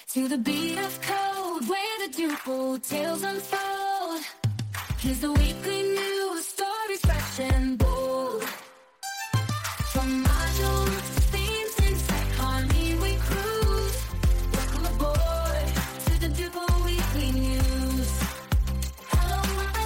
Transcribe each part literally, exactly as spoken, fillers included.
To the beat of code, where the Drupal tales unfold. Here's the weekly news, stories fresh and bold. From modules to themes and tech harmony we cruise. Welcome aboard to the Drupal weekly news. Hello.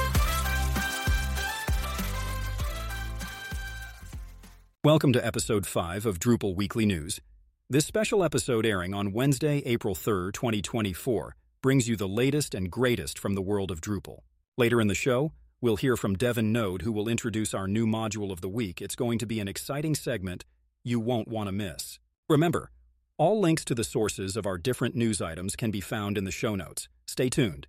Welcome to episode five of Drupal Weekly News. This special episode, airing on Wednesday, April third, twenty twenty-four, brings you the latest and greatest from the world of Drupal. Later in the show, we'll hear from Devin Node, who will introduce our new module of the week. It's going to be an exciting segment you won't want to miss. Remember, all links to the sources of our different news items can be found in the show notes. Stay tuned.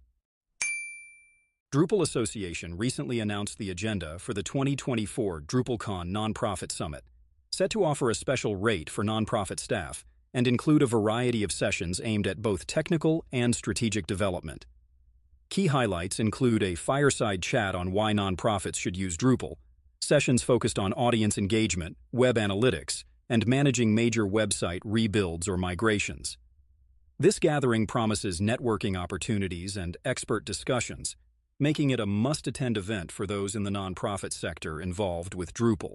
Drupal Association recently announced the agenda for the twenty twenty-four DrupalCon Nonprofit Summit, set to offer a special rate for nonprofit staff and include a variety of sessions aimed at both technical and strategic development. Key highlights include a fireside chat on why nonprofits should use Drupal, sessions focused on audience engagement, web analytics, and managing major website rebuilds or migrations. This gathering promises networking opportunities and expert discussions, making it a must-attend event for those in the nonprofit sector involved with Drupal.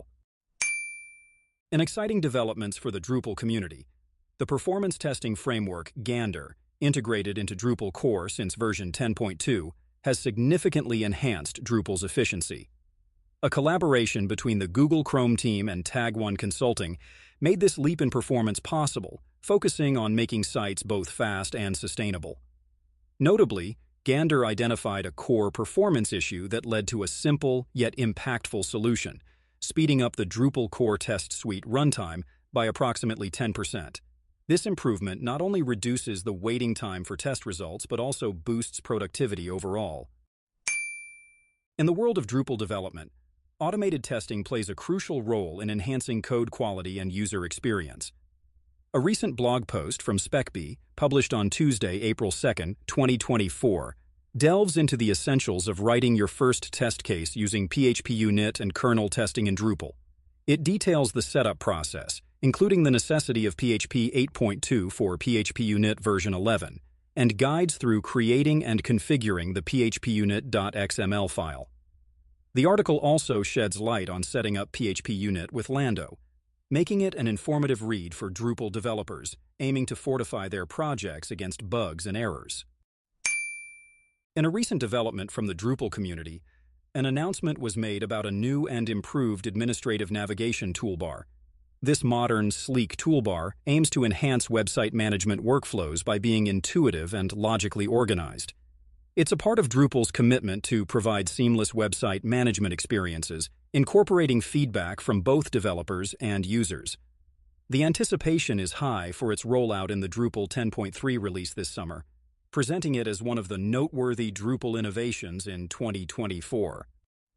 In exciting developments for the Drupal community, the performance testing framework Gander, integrated into Drupal core since version ten point two, has significantly enhanced Drupal's efficiency. A collaboration between the Google Chrome team and Tag one Consulting made this leap in performance possible, focusing on making sites both fast and sustainable. Notably, Gander identified a core performance issue that led to a simple yet impactful solution, speeding up the Drupal core test suite runtime by approximately ten percent. This improvement not only reduces the waiting time for test results, but also boosts productivity overall. In the world of Drupal development, automated testing plays a crucial role in enhancing code quality and user experience. A recent blog post from SpecBee, published on Tuesday, April second, twenty twenty-four, delves into the essentials of writing your first test case using P H P unit and kernel testing in Drupal. It details the setup process, including the necessity of P H P eight point two for P H P unit version eleven, and guides through creating and configuring the P H P unit dot X M L file. The article also sheds light on setting up P H P unit with Lando, making it an informative read for Drupal developers aiming to fortify their projects against bugs and errors. In a recent development from the Drupal community, an announcement was made about a new and improved administrative navigation toolbar. This modern, sleek toolbar aims to enhance website management workflows by being intuitive and logically organized. It's a part of Drupal's commitment to provide seamless website management experiences, incorporating feedback from both developers and users. The anticipation is high for its rollout in the Drupal ten point three release this summer, presenting it as one of the noteworthy Drupal innovations in twenty twenty-four.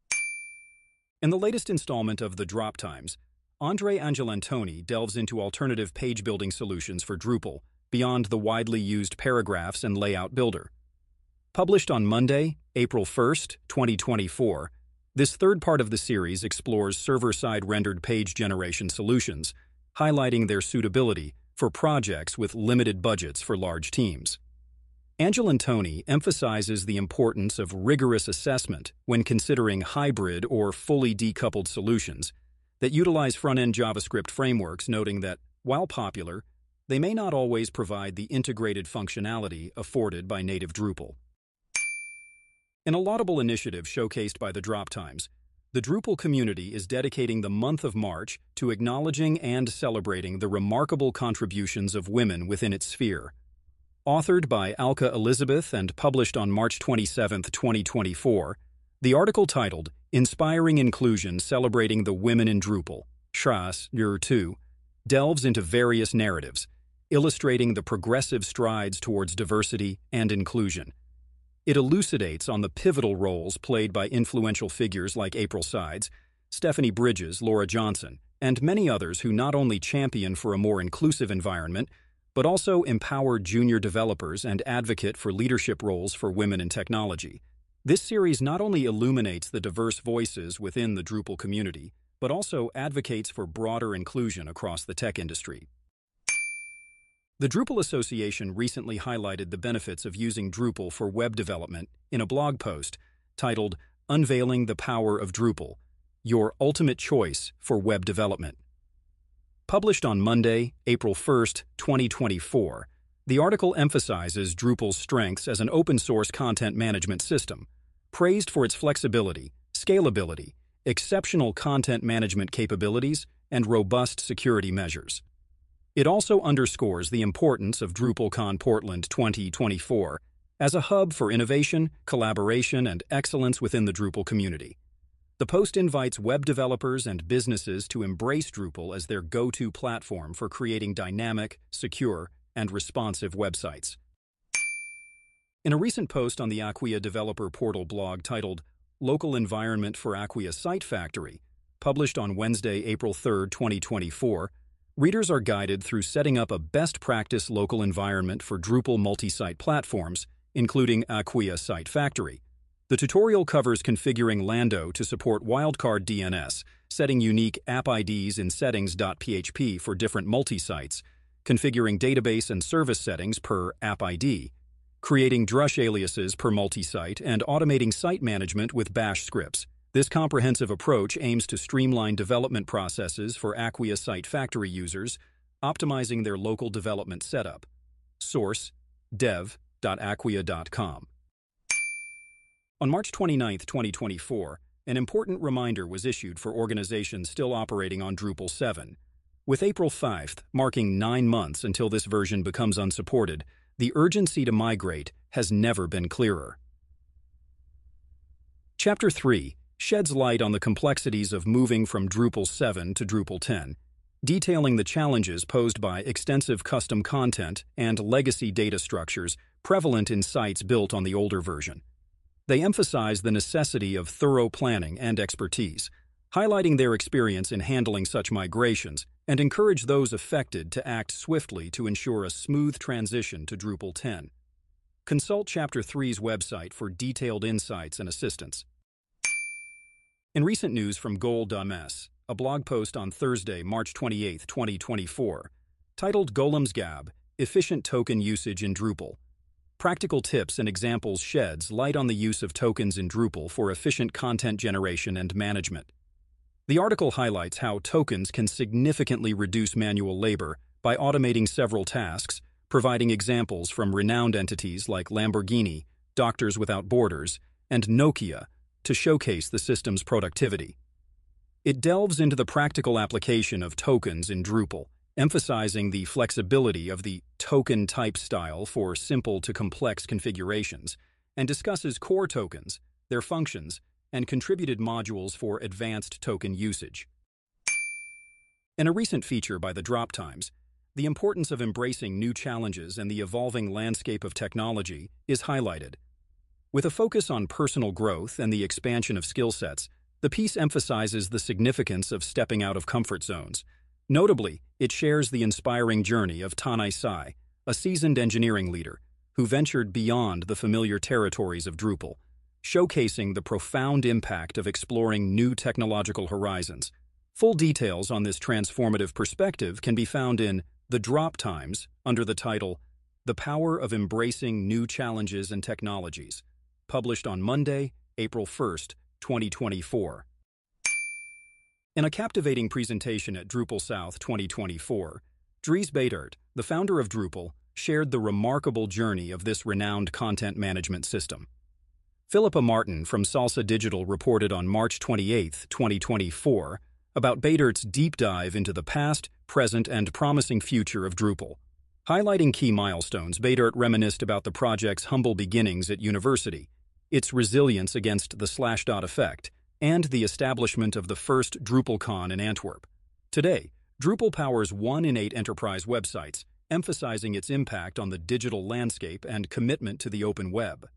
In the latest installment of The Drop Times, Andre Angelantoni delves into alternative page-building solutions for Drupal beyond the widely used paragraphs and layout builder. Published on Monday, April first, twenty twenty-four, this third part of the series explores server-side rendered page generation solutions, highlighting their suitability for projects with limited budgets for large teams. Angelantoni emphasizes the importance of rigorous assessment when considering hybrid or fully decoupled solutions that utilize front-end JavaScript frameworks, noting that, while popular, they may not always provide the integrated functionality afforded by native Drupal. In a laudable initiative showcased by the Drop Times, the Drupal community is dedicating the month of March to acknowledging and celebrating the remarkable contributions of women within its sphere. Authored by Alka Elizabeth and published on March twenty-seventh, twenty twenty-four, the article titled Inspiring Inclusion Celebrating the Women in Drupal, Shras, Year two, delves into various narratives, illustrating the progressive strides towards diversity and inclusion. It elucidates on the pivotal roles played by influential figures like April Sides, Stephanie Bridges, Laura Johnson, and many others who not only champion for a more inclusive environment, but also empower junior developers and advocate for leadership roles for women in technology. This series not only illuminates the diverse voices within the Drupal community, but also advocates for broader inclusion across the tech industry. The Drupal Association recently highlighted the benefits of using Drupal for web development in a blog post titled Unveiling the Power of Drupal, Your Ultimate Choice for Web Development. Published on Monday, April first, twenty twenty-four, the article emphasizes Drupal's strengths as an open-source content management system, praised for its flexibility, scalability, exceptional content management capabilities, and robust security measures. It also underscores the importance of DrupalCon Portland twenty twenty-four as a hub for innovation, collaboration, and excellence within the Drupal community. The post invites web developers and businesses to embrace Drupal as their go-to platform for creating dynamic, secure, and responsive websites. In a recent post on the Acquia Developer Portal blog titled Local Environment for Acquia Site Factory, published on Wednesday, April third, twenty twenty-four, readers are guided through setting up a best practice local environment for Drupal multi-site platforms, including Acquia Site Factory. The tutorial covers configuring Lando to support wildcard D N S, setting unique app I Ds in settings.php for different multi-sites, configuring database and service settings per app I D, creating Drush aliases per multi-site, and automating site management with bash scripts. This comprehensive approach aims to streamline development processes for Acquia Site Factory users, optimizing their local development setup. Source: dev dot acquia dot com. On March twenty-ninth, twenty twenty-four, an important reminder was issued for organizations still operating on Drupal seven. With April fifth marking nine months until this version becomes unsupported, the urgency to migrate has never been clearer. Chapter three sheds light on the complexities of moving from Drupal seven to Drupal ten, detailing the challenges posed by extensive custom content and legacy data structures prevalent in sites built on the older version. They emphasize the necessity of thorough planning and expertise, highlighting their experience in handling such migrations, and encourage those affected to act swiftly to ensure a smooth transition to Drupal ten. Consult Chapter three's website for detailed insights and assistance. In recent news from Golem dot m s, a blog post on Thursday, March twenty-eighth, twenty twenty-four, titled Golem's Gab, Efficient Token Usage in Drupal. Practical tips and examples sheds light on the use of tokens in Drupal for efficient content generation and management. The article highlights how tokens can significantly reduce manual labor by automating several tasks, providing examples from renowned entities like Lamborghini, Doctors Without Borders, and Nokia to showcase the system's productivity. It delves into the practical application of tokens in Drupal, emphasizing the flexibility of the token type style for simple to complex configurations, and discusses core tokens, their functions, and contributed modules for advanced token usage. In a recent feature by the Drop Times, the importance of embracing new challenges and the evolving landscape of technology is highlighted. With a focus on personal growth and the expansion of skill sets, the piece emphasizes the significance of stepping out of comfort zones. Notably, it shares the inspiring journey of Tanay Sai, a seasoned engineering leader who ventured beyond the familiar territories of Drupal, showcasing the profound impact of exploring new technological horizons. Full details on this transformative perspective can be found in The Drop Times under the title The Power of Embracing New Challenges and Technologies, published on Monday, April first, twenty twenty-four. In a captivating presentation at Drupal South twenty twenty-four, Dries Beytaert, the founder of Drupal, shared the remarkable journey of this renowned content management system. Philippa Martin from Salsa Digital reported on March twenty-eighth, twenty twenty-four, about Beytaert's deep dive into the past, present, and promising future of Drupal. Highlighting key milestones, Beytaert reminisced about the project's humble beginnings at university, its resilience against the Slashdot effect, and the establishment of the first DrupalCon in Antwerp. Today, Drupal powers one in eight enterprise websites, emphasizing its impact on the digital landscape and commitment to the open web.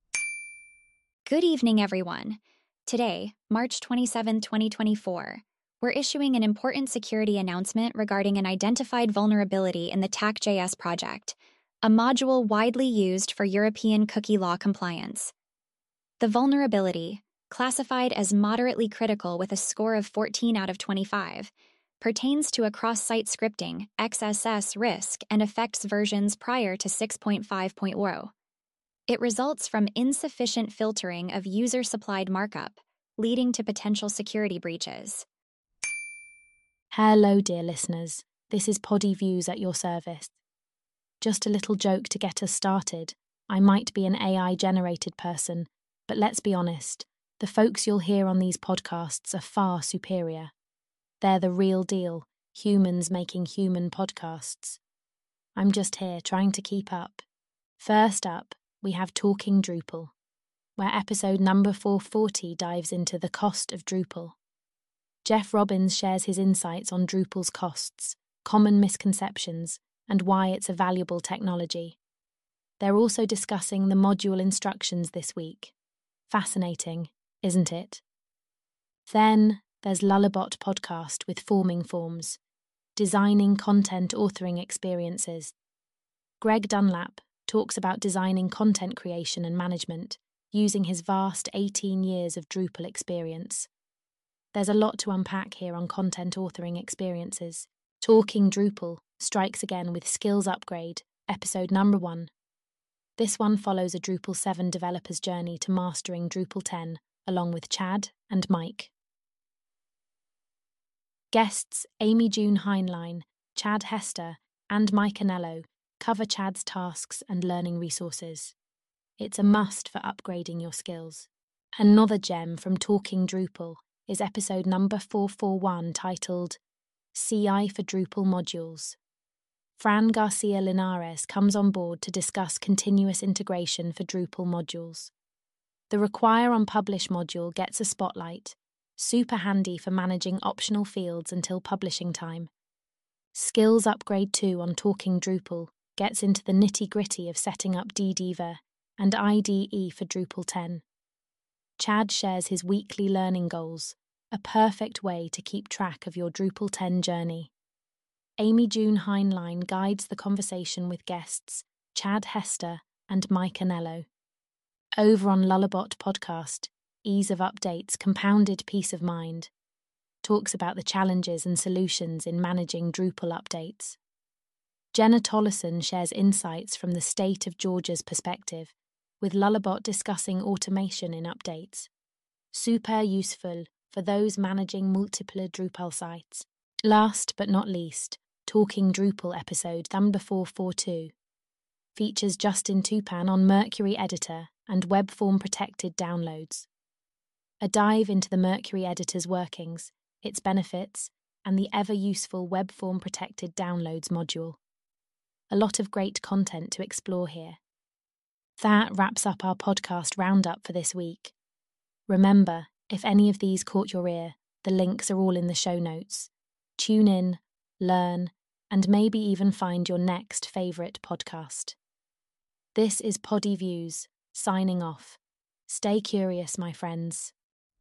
Good evening, everyone. Today, March twenty-seventh, twenty twenty-four, we're issuing an important security announcement regarding an identified vulnerability in the T A C J S project, a module widely used for European cookie law compliance. The vulnerability, classified as moderately critical with a score of fourteen out of twenty-five, pertains to a cross-site scripting X S S risk and affects versions prior to six point five point zero. It results from insufficient filtering of user-supplied markup, leading to potential security breaches. Hello, dear listeners. This is Poddy Views at your service. Just a little joke to get us started. I might be an A I-generated person, but let's be honest, the folks you'll hear on these podcasts are far superior. They're the real deal, humans making human podcasts. I'm just here trying to keep up. First up, we have Talking Drupal, where episode number four forty dives into the cost of Drupal. Jeff Robbins shares his insights on Drupal's costs, common misconceptions, and why it's a valuable technology. They're also discussing the module instructions this week. Fascinating, isn't it? Then there's Lullabot podcast with Forming Forms, designing content authoring experiences. Greg Dunlap talks about designing content creation and management using his vast eighteen years of Drupal experience. There's a lot to unpack here on content authoring experiences. Talking Drupal strikes again with Skills Upgrade, episode number one. This one follows a Drupal seven developer's journey to mastering Drupal ten, along with Chad and Mike. Guests Amy June Heinlein, Chad Hester, and Mike Anello cover Chad's tasks and learning resources. It's a must for upgrading your skills. Another gem from Talking Drupal is episode number four forty-one titled C I for Drupal Modules. Fran Garcia Linares comes on board to discuss continuous integration for Drupal modules. The Require on Publish module gets a spotlight, super handy for managing optional fields until publishing time. Skills Upgrade two on Talking Drupal gets into the nitty-gritty of setting up DDiva and I D E for Drupal ten. Chad shares his weekly learning goals, a perfect way to keep track of your Drupal ten journey. Amy June Heinlein guides the conversation with guests Chad Hester and Mike Anello. Over on Lullabot podcast, Ease of Updates Compounded Peace of Mind talks about the challenges and solutions in managing Drupal updates. Jenna Tollison shares insights from the state of Georgia's perspective, with Lullabot discussing automation in updates. Super useful for those managing multiple Drupal sites. Last but not least, Talking Drupal episode number four forty-two features Justin Tupan on Mercury Editor and web form protected downloads. A dive into the Mercury Editor's workings, its benefits, and the ever-useful web form protected downloads module. A lot of great content to explore here. That wraps up our podcast roundup for this week. Remember, if any of these caught your ear, the links are all in the show notes. Tune in, learn, and maybe even find your next favourite podcast. This is Poddy Views, signing off. Stay curious, my friends.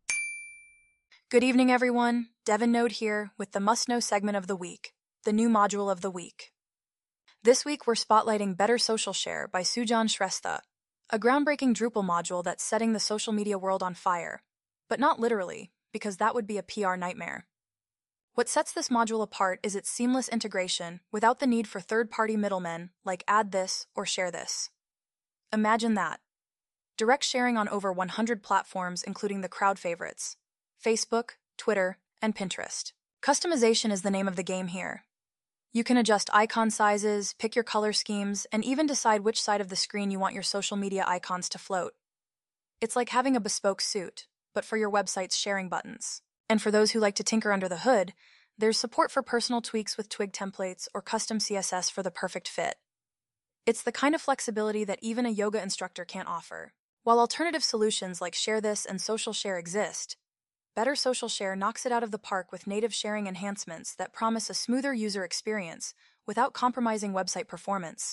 Good evening, everyone. Devin Node here with the must-know segment of the week, the new module of the week. This week, we're spotlighting Better Social Share by Sujan Shrestha, a groundbreaking Drupal module that's setting the social media world on fire. But not literally, because that would be a P R nightmare. What sets this module apart is its seamless integration without the need for third-party middlemen like add this or share this. Imagine that. Direct sharing on over one hundred platforms, including the crowd favorites, Facebook, Twitter, and Pinterest. Customization is the name of the game here. You can adjust icon sizes, pick your color schemes, and even decide which side of the screen you want your social media icons to float. It's like having a bespoke suit, but for your website's sharing buttons. And for those who like to tinker under the hood, there's support for personal tweaks with Twig templates or custom C S S for the perfect fit. It's the kind of flexibility that even a yoga instructor can't offer. While alternative solutions like Share This and Social Share exist, Better Social Share knocks it out of the park with native sharing enhancements that promise a smoother user experience without compromising website performance.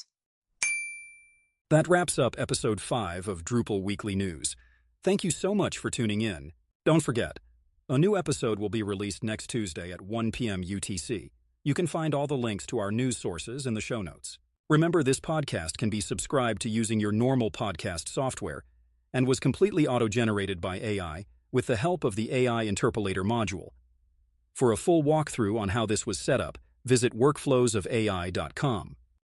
That wraps up episode five of Drupal Weekly News. Thank you so much for tuning in. Don't forget, a new episode will be released next Tuesday at one p.m. U T C. You can find all the links to our news sources in the show notes. Remember, this podcast can be subscribed to using your normal podcast software and was completely auto-generated by A I with the help of the A I Interpolator module. For a full walkthrough on how this was set up, visit workflows of A I dot com.